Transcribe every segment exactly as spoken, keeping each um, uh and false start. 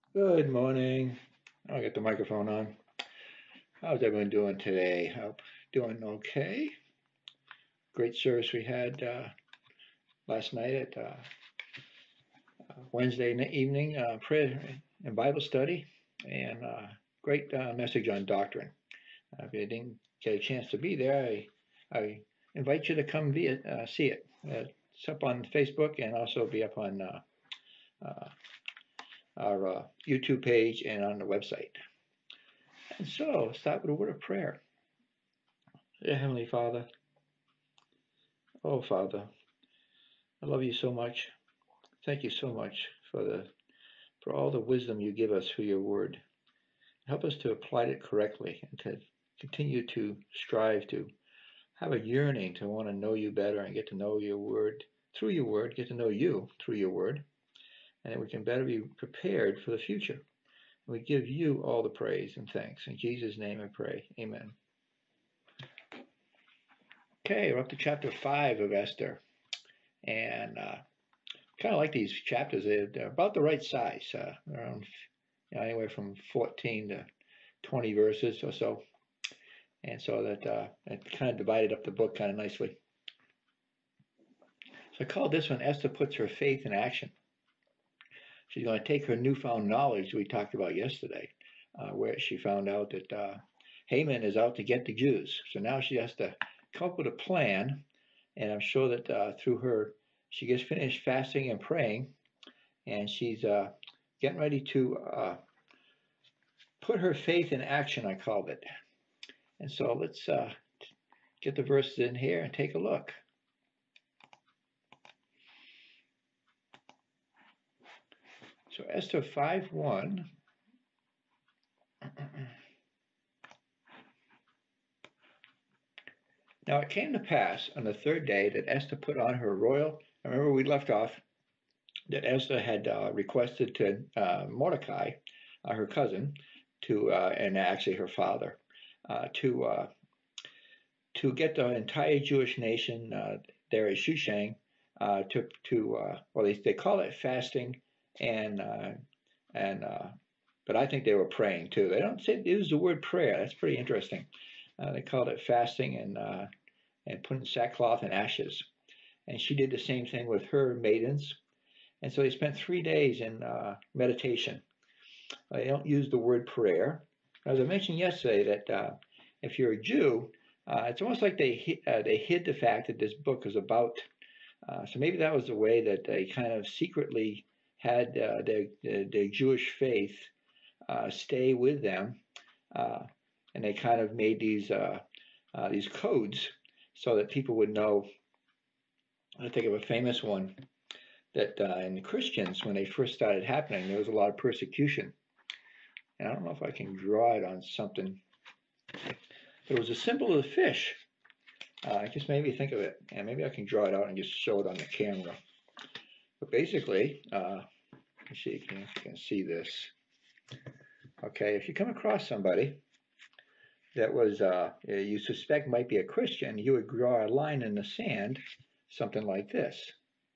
Good morning. I'll get the microphone on. How's everyone doing today? Hope doing okay. Great service we had uh, last night at uh, Wednesday evening uh, prayer and Bible study, and uh, great uh, message on doctrine. Uh, if you didn't get a chance to be there, I, I invite you to come via, uh, see it. Uh, it's up on Facebook and also be up on uh, uh, our uh, YouTube page and on the website. And so, let's start with a word of prayer. Dear Heavenly Father, oh Father, I love you so much. Thank you so much for the for all the wisdom you give us through your word. Help us to apply it correctly and to continue to strive to have a yearning to want to know you better and get to know your word through your word, get to know you through your word, and that we can better be prepared for the future. We give you all the praise and thanks. In Jesus' name I pray. Amen. Okay, we're up to chapter five of Esther. And uh, kind of like these chapters. They're about the right size, uh, around you know, anywhere from fourteen to twenty verses or so. And so that uh, it kind of divided up the book kind of nicely. So I called this one Esther Puts Her Faith in Action. She's going to take her newfound knowledge we talked about yesterday, uh, where she found out that uh, Haman is out to get the Jews. So now she has to come up with a plan. And I'm sure that uh, through her, she gets finished fasting and praying, and she's uh, getting ready to uh, put her faith in action, I called it. And so let's uh, get the verses in here and take a look. So Esther five one. Now it came to pass on the third day that Esther put on her royal. Remember we left off that Esther had uh, requested to uh, Mordecai, uh, her cousin, to uh, and actually her father, uh, to uh, to get the entire Jewish nation uh, there at Shushan uh, to to uh, well they they call it fasting and uh, and uh, but I think they were praying too. They don't say use the word prayer. That's pretty interesting. Uh, they called it fasting and uh, and putting sackcloth and ashes. And she did the same thing with her maidens. And so they spent three days in uh, meditation. They don't use the word prayer. As I mentioned yesterday, that uh, if you're a Jew, uh, it's almost like they uh, they hid the fact that this book is about. Uh, so maybe that was the way that they kind of secretly had uh, their, their, their Jewish faith uh, stay with them, uh, and they kind of made these uh, uh, these codes so that people would know. I think of a famous one that uh, in the Christians, when they first started happening, there was a lot of persecution. And I don't know if I can draw it on something. It was a symbol of the fish. Uh, it just made me think of it. And maybe I can draw it out and just show it on the camera. But basically, uh, let's see if you can see this. Okay, if you come across somebody that was uh, you suspect might be a Christian, you would draw a line in the sand, something like this.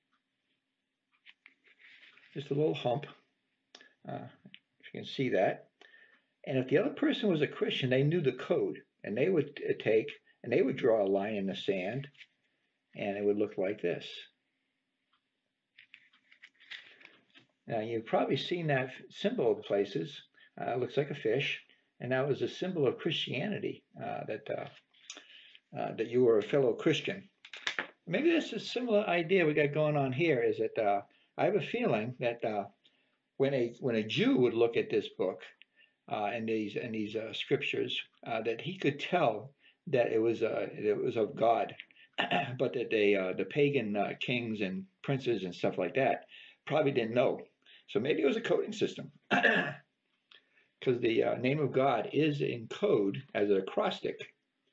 Just a little hump. Uh, if you can see that. And if the other person was a Christian, they knew the code, and they would take and they would draw a line in the sand, and it would look like this. Now you've probably seen that symbol of places. Uh, it looks like a fish, and that was a symbol of Christianity, uh, that uh, uh, that you were a fellow Christian. Maybe this is a similar idea we got going on here. Is that uh, I have a feeling that uh, when a when a Jew would look at this book uh, and these and these uh, scriptures, uh, that he could tell that it was uh, it was of God, but that they uh, the pagan uh, kings and princes and stuff like that probably didn't know. So maybe it was a coding system, because the uh, name of God is in code as an acrostic.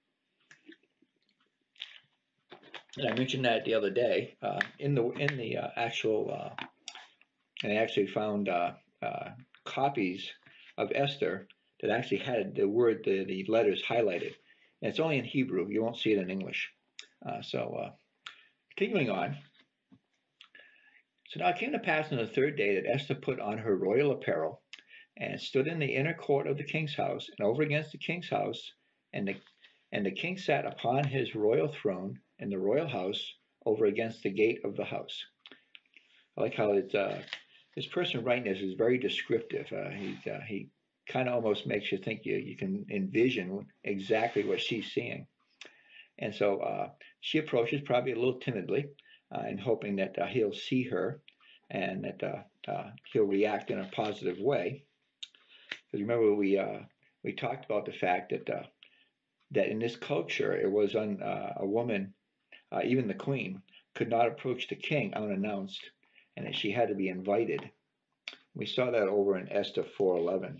And I mentioned that the other day uh, in the in the uh, actual. Uh, and I actually found uh, uh, copies of Esther that actually had the word, the, the letters highlighted. And it's only in Hebrew. You won't see it in English. Uh, so uh, continuing on. So now it came to pass on the third day that Esther put on her royal apparel and stood in the inner court of the king's house, and over against the king's house, and the and the king sat upon his royal throne in the royal house, over against the gate of the house. I like how it's uh, this person writing this is very descriptive. Uh, he uh, he kind of almost makes you think you you can envision exactly what she's seeing. And so uh, she approaches probably a little timidly, uh, and hoping that uh, he'll see her and that uh, uh, he'll react in a positive way. Because remember, we uh, we talked about the fact that uh, that in this culture, it was on uh, a woman, uh, even the queen, could not approach the king unannounced, and that she had to be invited. We saw that over in Esther four eleven.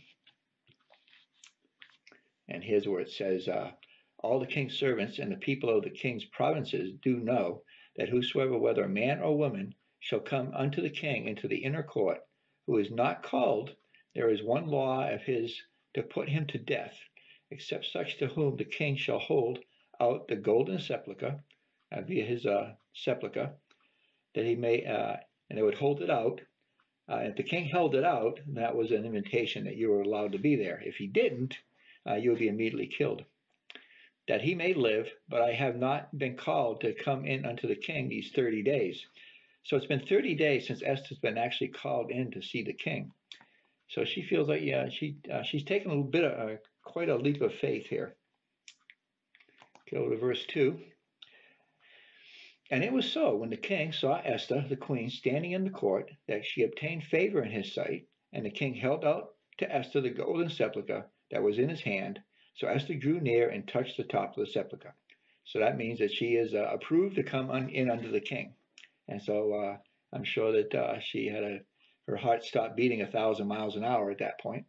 And here's where it says, uh, all the king's servants and the people of the king's provinces do know that whosoever, whether man or woman, shall come unto the king into the inner court, who is not called, there is one law of his to put him to death, except such to whom the king shall hold out the golden sepulchre, uh, via his uh, sepulchre, that he may, uh, and they would hold it out. Uh, if the king held it out, that was an invitation that you were allowed to be there. If he didn't, uh, you would be immediately killed. That he may live, but I have not been called to come in unto the king these thirty days. So it's been thirty days since Esther's been actually called in to see the king. So she feels like, yeah, she uh, she's taken a little bit of uh, quite a leap of faith here. Go to verse two. And it was so, when the king saw Esther, the queen, standing in the court, that she obtained favor in his sight, and the king held out to Esther the golden sepulchre that was in his hand. So Esther drew near and touched the top of the sepulchre. So that means that she is uh, approved to come on, in under the king. And so uh, I'm sure that uh, she had a, her heart stopped beating a thousand miles an hour at that point.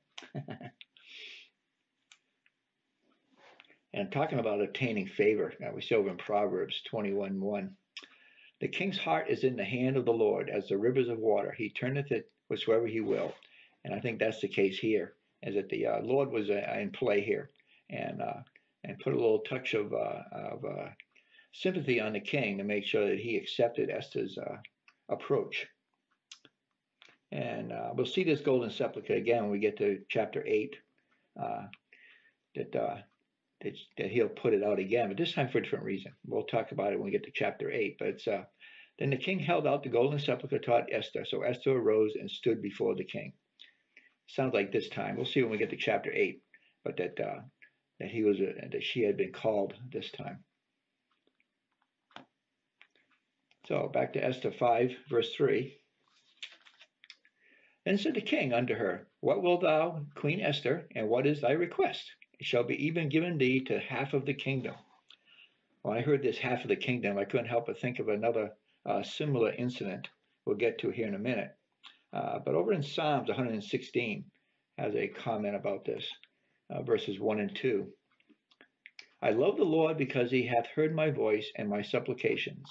And talking about obtaining favor, uh, we see over in Proverbs twenty-one one. The king's heart is in the hand of the Lord, as the rivers of water. He turneth it whatsoever he will. And I think that's the case here, is that the uh, Lord was uh, in play here, and uh, and put a little touch of, uh, of uh, sympathy on the king to make sure that he accepted Esther's uh, approach. And uh, we'll see this golden sepulchre again when we get to chapter eight, uh, that, uh, that that he'll put it out again, but this time for a different reason. We'll talk about it when we get to chapter eight. But it's uh, then the king held out the golden sepulchre toward Esther. So Esther arose and stood before the king. Sounds like this time. We'll see when we get to chapter eight, but that uh, that he was uh, that she had been called this time. So back to Esther five, verse three. Then said the king unto her, What wilt thou, Queen Esther, and what is thy request? It shall be even given thee to half of the kingdom. When I heard this half of the kingdom, I couldn't help but think of another uh, similar incident we'll get to here in a minute. Uh, but over in Psalms one sixteen has a comment about this, uh, verses one and two. I love the Lord because he hath heard my voice and my supplications.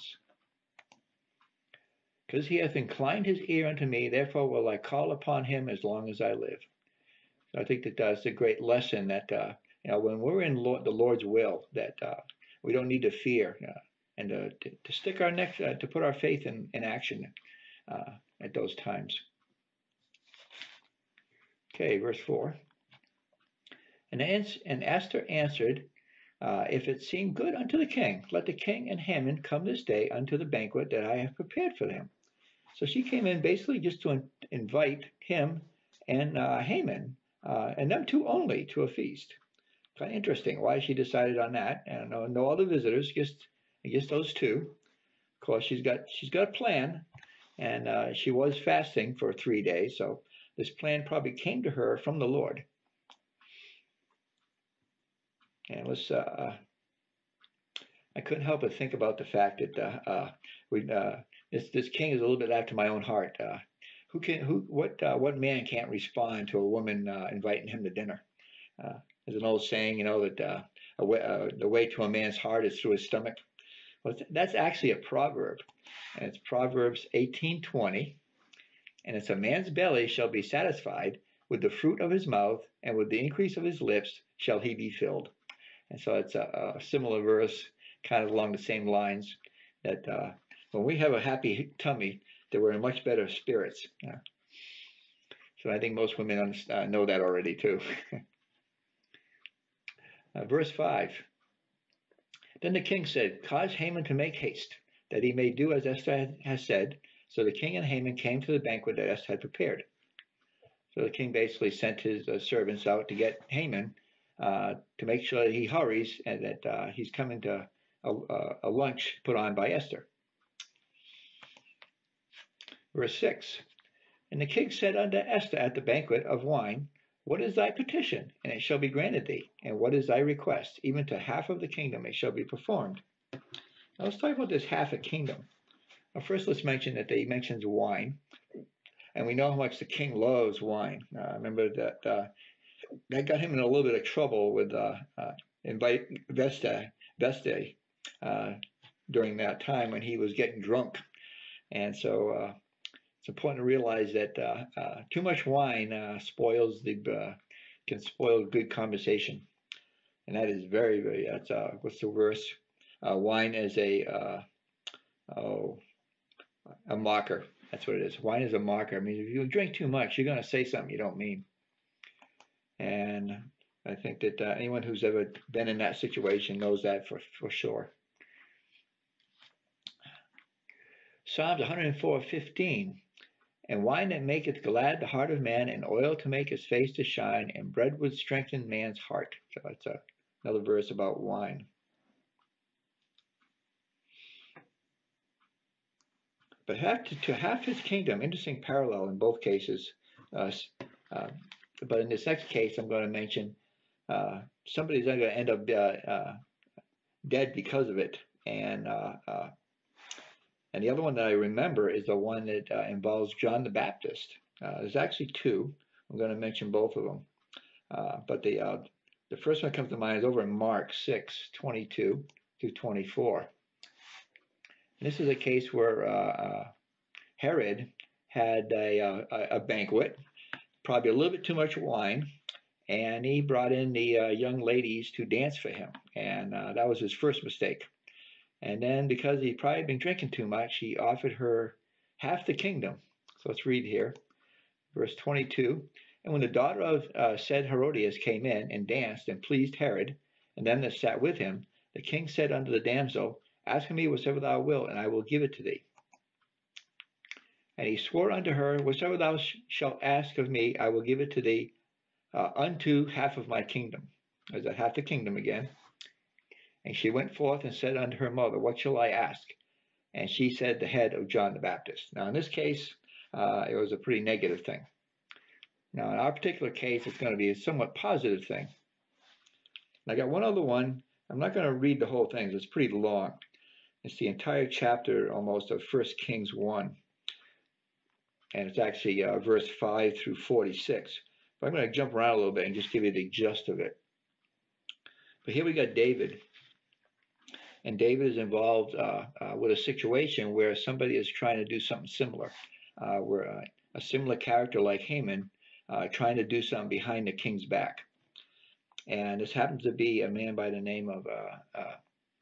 Because he hath inclined his ear unto me, therefore will I call upon him as long as I live. So I think that that's a great lesson that, uh, you know, when we're in Lord, the Lord's will, that uh, we don't need to fear uh, and uh, to, to stick our neck, uh, to put our faith in, in action uh, at those times. Okay, verse four. And, and Esther answered, uh, If it seem good unto the king, let the king and Haman come this day unto the banquet that I have prepared for them. So she came in basically just to in, invite him and uh, Haman, uh, and them two only, to a feast. Kind of interesting why she decided on that. And no, no other visitors, just just those two. Of course, she's got she's got a plan, and uh, she was fasting for three days, so this plan probably came to her from the Lord. And let's. Uh, I couldn't help but think about the fact that uh, uh, we uh, this this king is a little bit after my own heart. Uh, who can who what uh, what man can't respond to a woman uh, inviting him to dinner? Uh, there's an old saying, you know, that uh, a way, uh, the way to a man's heart is through his stomach. Well, that's actually a proverb, and it's Proverbs eighteen twenty, and it's a man's belly shall be satisfied with the fruit of his mouth, and with the increase of his lips shall he be filled. And so it's a, a similar verse, kind of along the same lines, that uh, when we have a happy tummy, that we're in much better spirits. Uh, So I think most women uh, know that already too. uh, verse five. Then the king said, "Cause Haman to make haste, that he may do as Esther has said." So the king and Haman came to the banquet that Esther had prepared. So the king basically sent his uh, servants out to get Haman uh, to make sure that he hurries and that uh, he's coming to a, a lunch put on by Esther. Verse six. And the king said unto Esther at the banquet of wine, "What is thy petition? And it shall be granted thee. And what is thy request? Even to half of the kingdom it shall be performed." Now let's talk about this half a kingdom. Now first let's mention that he mentions wine. And we know how much the king loves wine. Uh, remember that uh, that got him in a little bit of trouble with uh, uh, invite Vesta, Vesta uh, during that time when he was getting drunk. And so uh, it's important to realize that uh, uh, too much wine uh, spoils the uh, can spoil good conversation, and that is very very. That's uh, what's the verse? Uh, wine is a uh, oh a mocker. That's what it is. Wine is a mocker. I mean, if you drink too much, you're going to say something you don't mean. And I think that uh, anyone who's ever been in that situation knows that for, for sure. Psalms one oh four fifteen. And wine that maketh glad the heart of man, and oil to make his face to shine, and bread would strengthen man's heart. So that's a, another verse about wine. But half to, to half his kingdom, interesting parallel in both cases. Uh, uh, but in this next case, I'm going to mention uh, somebody's going to end up uh, uh, dead because of it. And uh, uh, and the other one that I remember is the one that uh, involves John the Baptist. Uh, there's actually two. I'm going to mention both of them. Uh, but the uh, the first one that comes to mind is over in Mark six twenty-two through twenty-four. This is a case where uh, uh, Herod had a, uh, a banquet, probably a little bit too much wine, and he brought in the uh, young ladies to dance for him. And uh, that was his first mistake. And then because he'd probably been drinking too much, he offered her half the kingdom. So let's read here, verse twenty-two. And when the daughter of uh, said Herodias came in and danced and pleased Herod, and them that sat with him, the king said unto the damsel, Ask of me whatsoever thou wilt, and I will give it to thee. And he swore unto her, Whatsoever thou sh shalt ask of me, I will give it to thee, uh, unto half of my kingdom. There's that half the kingdom again. And she went forth and said unto her mother, What shall I ask? And she said, The head of John the Baptist. Now, in this case, uh, it was a pretty negative thing. Now, in our particular case, it's going to be a somewhat positive thing. And I got one other one. I'm not going to read the whole thing. It's pretty long. It's the entire chapter almost of First Kings one. And it's actually uh, verse five through forty-six. But I'm going to jump around a little bit and just give you the gist of it. But here we got David. And David is involved uh, uh, with a situation where somebody is trying to do something similar. Uh, where uh, a similar character like Haman uh, trying to do something behind the king's back. And this happens to be a man by the name of uh, uh,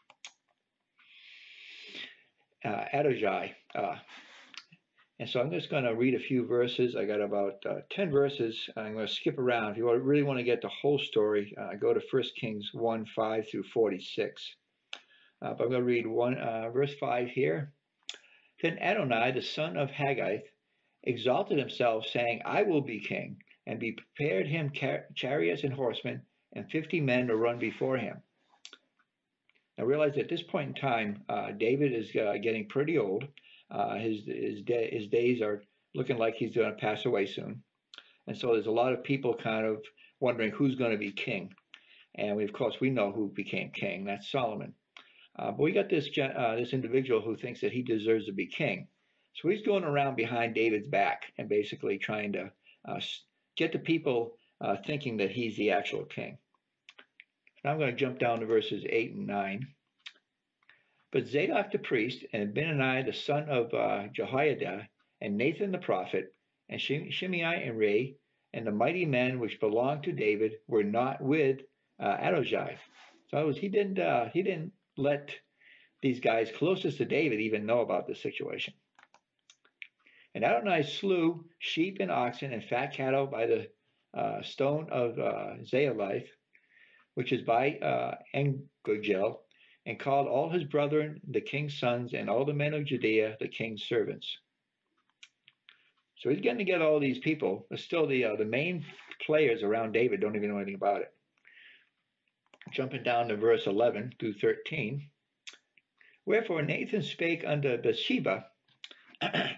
Uh, Adonijah. Uh, and so I'm just going to read a few verses. I got about uh, ten verses. I'm going to skip around. If you really want to get the whole story, uh, go to First Kings one, five through forty-six. Uh, but I'm going to read one uh, verse five here. Then Adonai, the son of Haggith, exalted himself, saying, I will be king, and be prepared him char chariots and horsemen, and fifty men to run before him. I realize at this point in time, uh, David is uh, getting pretty old. Uh, his his, day, his days are looking like he's going to pass away soon. And so there's a lot of people kind of wondering who's going to be king. And we, of course, we know who became king. That's Solomon. Uh, but we got this, uh, this individual who thinks that he deserves to be king. So he's going around behind David's back and basically trying to uh, get the people uh, thinking that he's the actual king. Now I'm going to jump down to verses eight and nine. But Zadok the priest, and Benani the son of uh, Jehoiada, and Nathan the prophet, and Shimei and Rei, and the mighty men which belonged to David were not with uh, Adonijah. So it was, he didn't uh, he didn't let these guys closest to David even know about this situation. And Adonai slew sheep and oxen and fat cattle by the uh, stone of uh, Zaelith, which is by uh, Engogel, and called all his brethren, the king's sons, and all the men of Judea, the king's servants. So he's getting together all these people, but still the uh, the main players around David don't even know anything about it. Jumping down to verse eleven through thirteen. Wherefore Nathan spake unto Bathsheba, the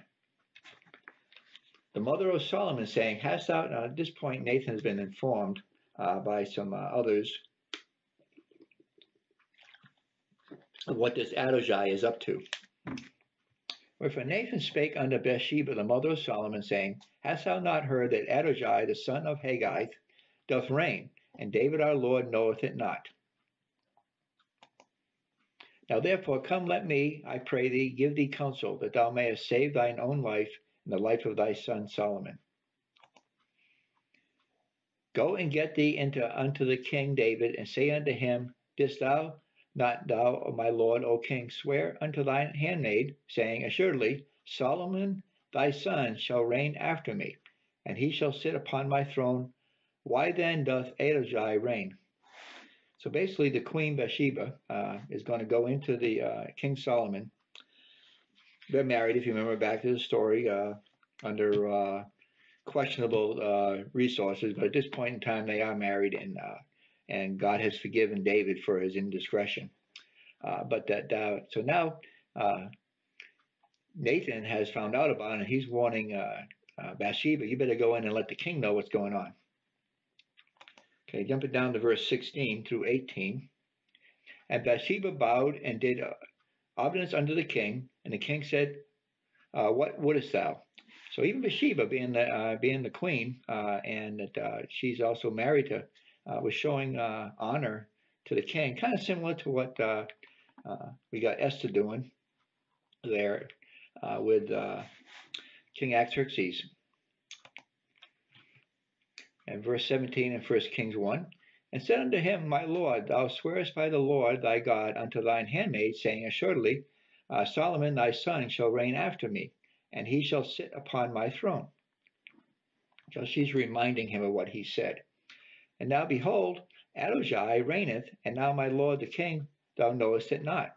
mother of Solomon, saying, Hast thou, now at this point Nathan has been informed uh, by some uh, others of what this Adonijah is up to. Wherefore Nathan spake unto Bathsheba, the mother of Solomon, saying, Hast thou not heard that Adonijah, the son of Haggith, doth reign, and David our Lord knoweth it not? Now therefore come, let me, I pray thee, give thee counsel, that thou mayest save thine own life and the life of thy son Solomon. Go and get thee into unto the king David, and say unto him, Didst thou not thou, my lord, O king, swear unto thine handmaid, saying, Assuredly, Solomon thy son shall reign after me, and he shall sit upon my throne. Why then doth Adonijah reign? So basically, the queen Bathsheba uh, is going to go into the uh, King Solomon. They're married, if you remember back to the story, uh, under uh, questionable uh, resources, but at this point in time, they are married, and uh, and God has forgiven David for his indiscretion. Uh, but that uh, so now uh, Nathan has found out about it, and he's warning uh, uh, Bathsheba, you better go in and let the king know what's going on. Okay, jumping down to verse sixteen through eighteen. And Bathsheba bowed and did uh, obedience unto the king, and the king said, uh, What wouldest thou? So even Bathsheba, being the uh, being the queen, uh, and that uh, she's also married to, uh, was showing uh, honor to the king, kind of similar to what uh, uh, we got Esther doing there uh, with uh, King Artaxerxes. And verse seventeen in First Kings one. And said unto him, My lord, thou swearest by the Lord thy God unto thine handmaid, saying, Assuredly, uh, Solomon thy son shall reign after me, and he shall sit upon my throne. So she's reminding him of what he said. And now behold, Adonijah reigneth, and now my lord the king, thou knowest it not.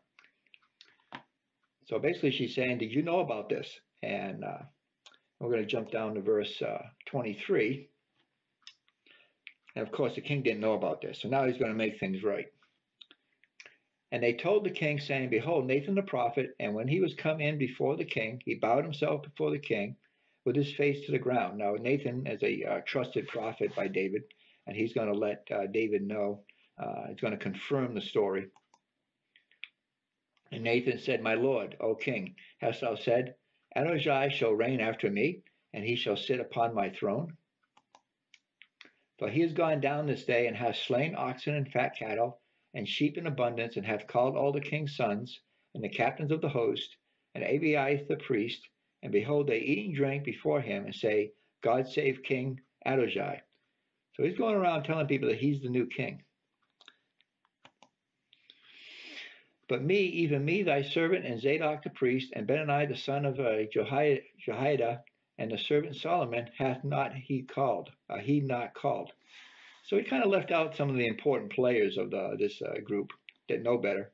So basically she's saying, did you know about this? And uh, we're going to jump down to verse uh, twenty-three. And of course, the king didn't know about this. So now he's going to make things right. And they told the king, saying, Behold, Nathan the prophet. And when he was come in before the king, he bowed himself before the king with his face to the ground. Now, Nathan is a uh, trusted prophet by David, and he's going to let uh, David know. Uh, he's going to confirm the story. And Nathan said, My lord, O king, hast thou said, Adonijah shall reign after me, and he shall sit upon my throne? For he has gone down this day, and hath slain oxen and fat cattle, and sheep in abundance, and hath called all the king's sons, and the captains of the host, and Abiathar the priest, and behold, they eat and drink before him, and say, God save King Adonijah. So he's going around telling people that he's the new king. But me, even me, thy servant, and Zadok the priest, and Benani the son of uh, Jehoiada, and the servant Solomon, hath not he called, uh, he not called. So he kind of left out some of the important players of the, this uh, group that know better.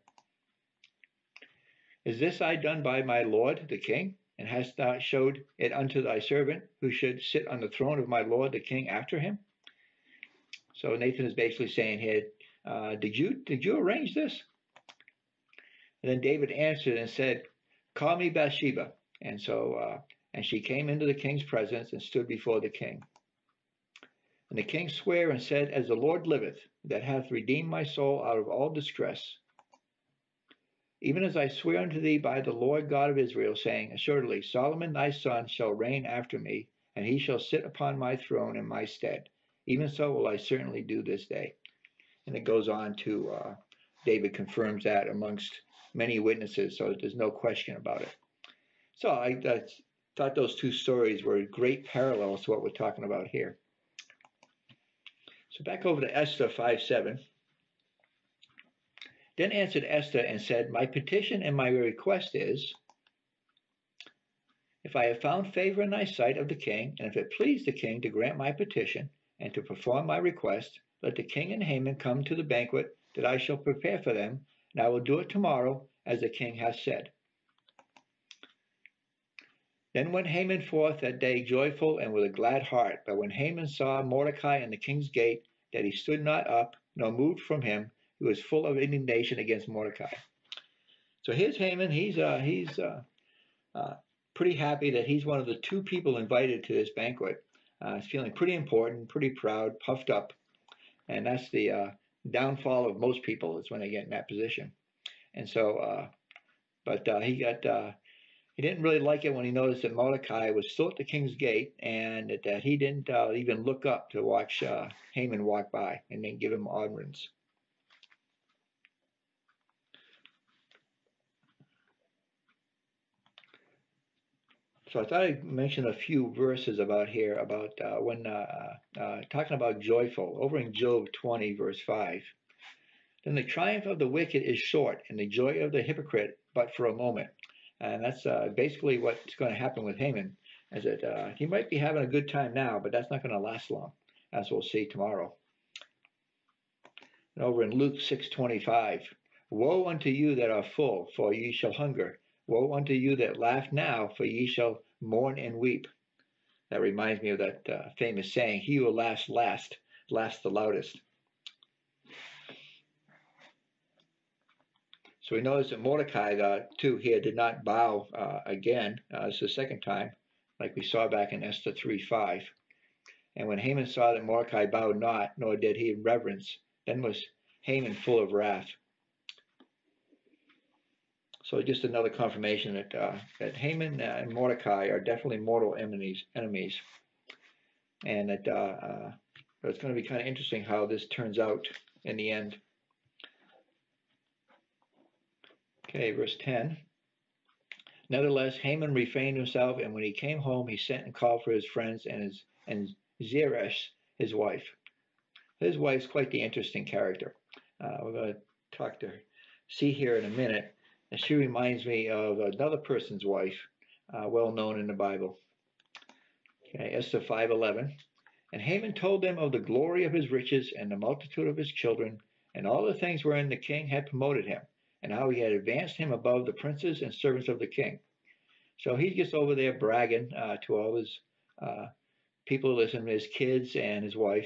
Is this I done by my lord the king? And hast thou showed it unto thy servant, who should sit on the throne of my lord the king after him? So Nathan is basically saying here, uh, did you did you arrange this? And then David answered and said, Call me Bathsheba. And so, uh, and she came into the king's presence and stood before the king. And the king sware and said, As the Lord liveth, that hath redeemed my soul out of all distress, even as I swear unto thee by the Lord God of Israel, saying, Assuredly, Solomon thy son shall reign after me, and he shall sit upon my throne in my stead. Even so will I certainly do this day. And it goes on to, uh, David confirms that amongst many witnesses, so there's no question about it. So I, I thought those two stories were great parallels to what we're talking about here. So back over to Esther five seven. Then answered Esther and said, My petition and my request is If I have found favor in thy sight of the king, and if it please the king to grant my petition and to perform my request, let the king and Haman come to the banquet that I shall prepare for them, and I will do it tomorrow, as the king hath said. Then went Haman forth that day joyful and with a glad heart. But when Haman saw Mordecai in the king's gate, that he stood not up, nor moved from him, he was full of indignation against Mordecai. So here's Haman. He's uh, he's uh, uh, pretty happy that he's one of the two people invited to this banquet. Uh, he's feeling pretty important, pretty proud, puffed up, and that's the uh, downfall of most people is when they get in that position. And so, uh, but uh, he got uh, he didn't really like it when he noticed that Mordecai was still at the king's gate, and that, that he didn't uh, even look up to watch uh, Haman walk by and then give him audience. So I thought I'd mention a few verses about here about uh, when uh, uh, talking about joyful over in Job twenty verse five. Then the triumph of the wicked is short, and the joy of the hypocrite but for a moment. And that's uh, basically what's going to happen with Haman. Is that uh, he might be having a good time now, but that's not going to last long, as we'll see tomorrow. And over in Luke six twenty-five, woe unto you that are full, for ye shall hunger. Woe unto you that laugh now, for ye shall mourn and weep. That reminds me of that uh, famous saying, he who laughs last, laughs the loudest. So we notice that Mordecai, uh, too, here did not bow uh, again. Uh, it's the second time, like we saw back in Esther three five. And when Haman saw that Mordecai bowed not, nor did he in reverence, then was Haman full of wrath. So just another confirmation that uh, that Haman and Mordecai are definitely mortal enemies. enemies. And that uh, uh, it's going to be kind of interesting how this turns out in the end. Okay, verse ten. Nevertheless, Haman refrained himself, and when he came home, he sent and called for his friends and his and Zeresh, his wife. His wife's quite the interesting character. Uh, we're going to talk to her, see here in a minute. And she reminds me of another person's wife, uh, well known in the Bible. Okay, Esther five eleven. And Haman told them of the glory of his riches and the multitude of his children, and all the things wherein the king had promoted him, and how he had advanced him above the princes and servants of the king. So he gets over there bragging uh, to all his uh, people, listen, his kids and his wife.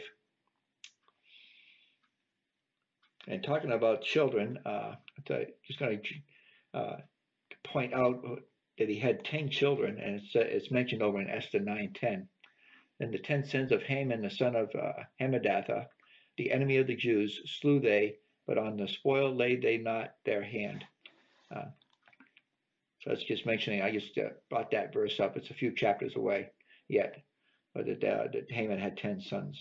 And talking about children, uh, I'm just going to uh, point out that he had ten children, and it's, uh, it's mentioned over in Esther nine ten. And the ten sons of Haman, the son of uh, Hammedatha, the enemy of the Jews, slew they, but on the spoil laid they not their hand. Uh, so it's just mentioning, I just uh, brought that verse up. It's a few chapters away yet, but that, uh, that Haman had ten sons.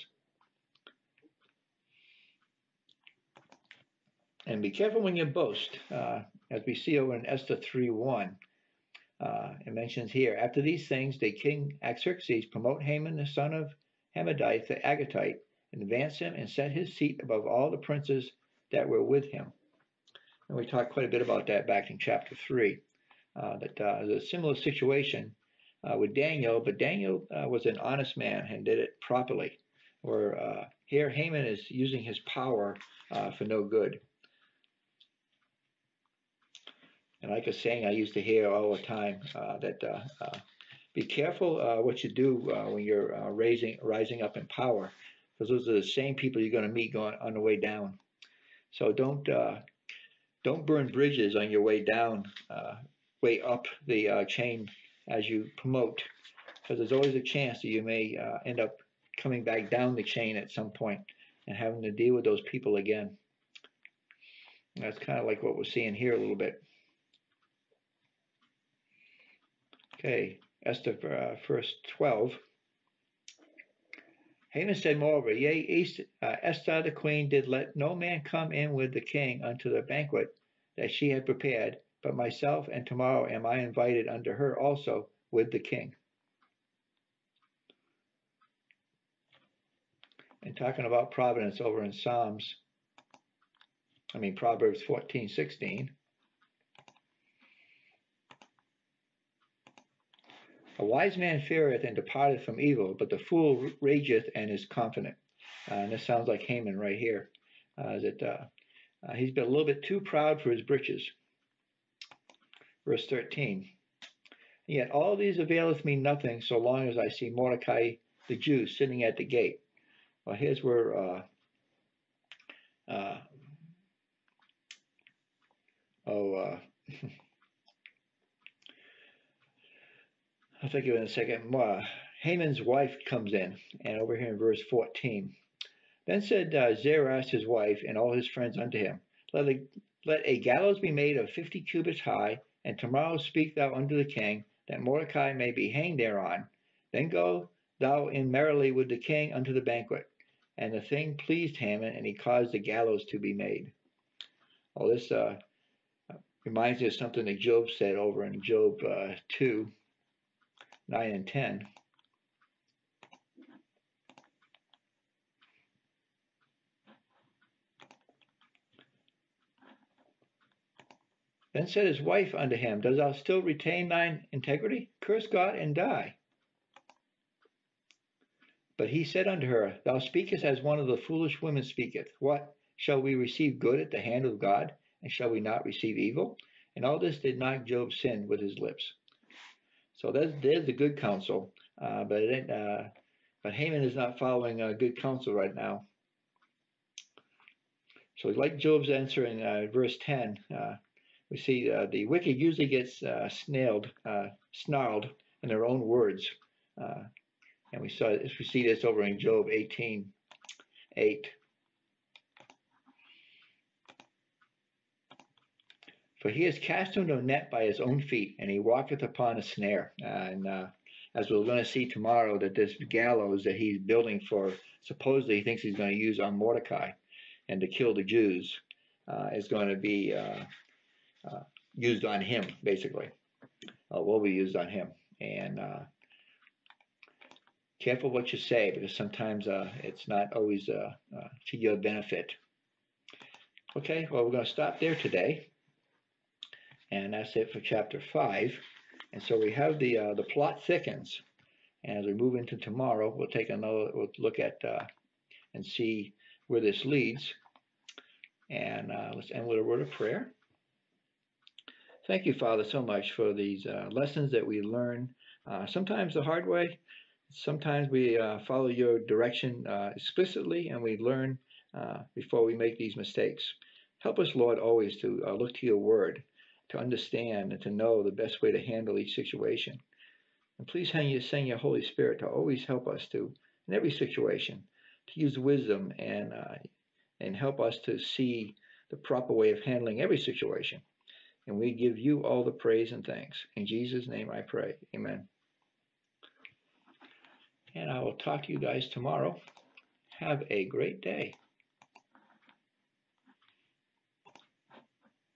And be careful when you boast, uh, as we see over in Esther three one. Uh, it mentions here, after these things, did King Xerxes promote Haman, the son of Hammedatha the Agagite, and advance him and set his seat above all the princes that were with him. And we talked quite a bit about that back in chapter three. Uh, that uh, there's a similar situation uh, with Daniel, but Daniel uh, was an honest man and did it properly. Where uh, here Haman is using his power uh, for no good. And like a saying I used to hear all the time, uh, that uh, uh, be careful uh, what you do uh, when you're uh, raising, rising up in power, because those are the same people you're going to meet going on the way down. So don't uh, don't burn bridges on your way down, uh, way up the uh, chain as you promote, because there's always a chance that you may uh, end up coming back down the chain at some point and having to deal with those people again. And that's kind of like what we're seeing here a little bit. Okay, Esther uh, verse twelve. Haman said, moreover, yea, uh, Esther the queen did let no man come in with the king unto the banquet that she had prepared, but myself and tomorrow am I invited unto her also with the king. And talking about providence over in Psalms, I mean Proverbs fourteen sixteen. A wise man feareth and departeth from evil, but the fool rageth and is confident. Uh, and this sounds like Haman right here. Uh, that uh, uh, he's been a little bit too proud for his britches. Verse thirteen. Yet all these availeth me nothing, so long as I see Mordecai the Jew sitting at the gate. Well, here's where uh, uh, oh, uh, I'll think of it in a second. Uh, Haman's wife comes in, and over here in verse fourteen. Then said uh, Zeresh his wife and all his friends unto him, Let a, let a gallows be made of fifty cubits high, and tomorrow speak thou unto the king, that Mordecai may be hanged thereon. Then go thou in merrily with the king unto the banquet. And the thing pleased Haman, and he caused the gallows to be made. Well, this uh, reminds me of something that Job said over in Job uh, two, nine and ten. Then said his wife unto him, Dost thou still retain thine integrity? Curse God and die. But he said unto her, Thou speakest as one of the foolish women speaketh. What? Shall we receive good at the hand of God, and shall we not receive evil? And all this did not Job sin with his lips. So there's, there's the good counsel, uh, but it, uh, but Haman is not following uh, good counsel right now. So like Job's answer in uh, verse ten, uh, we see uh, the wicked usually gets uh, snailed, uh, snarled in their own words. Uh, and we saw we see this over in Job eighteen, eight. For he has cast into a net by his own feet, and he walketh upon a snare. Uh, and uh, as we're going to see tomorrow, that this gallows that he's building for, supposedly he thinks he's going to use on Mordecai and to kill the Jews, uh, is going to be uh, uh, used on him, basically. Uh, will be used on him. And uh, careful what you say, because sometimes uh, it's not always uh, uh, to your benefit. Okay, well, we're going to stop there today. And that's it for chapter five. And so we have the uh, the plot thickens. And as we move into tomorrow, we'll take another we'll look at uh, and see where this leads. And uh, let's end with a word of prayer. Thank you, Father, so much for these uh, lessons that we learn, uh, sometimes the hard way. Sometimes we uh, follow your direction uh, explicitly, and we learn uh, before we make these mistakes. Help us, Lord, always to uh, look to your word, to understand and to know the best way to handle each situation. And please send your Holy Spirit to always help us to, in every situation, to use wisdom and uh, and help us to see the proper way of handling every situation. And we give you all the praise and thanks. In Jesus' name I pray. Amen. And I will talk to you guys tomorrow. Have a great day.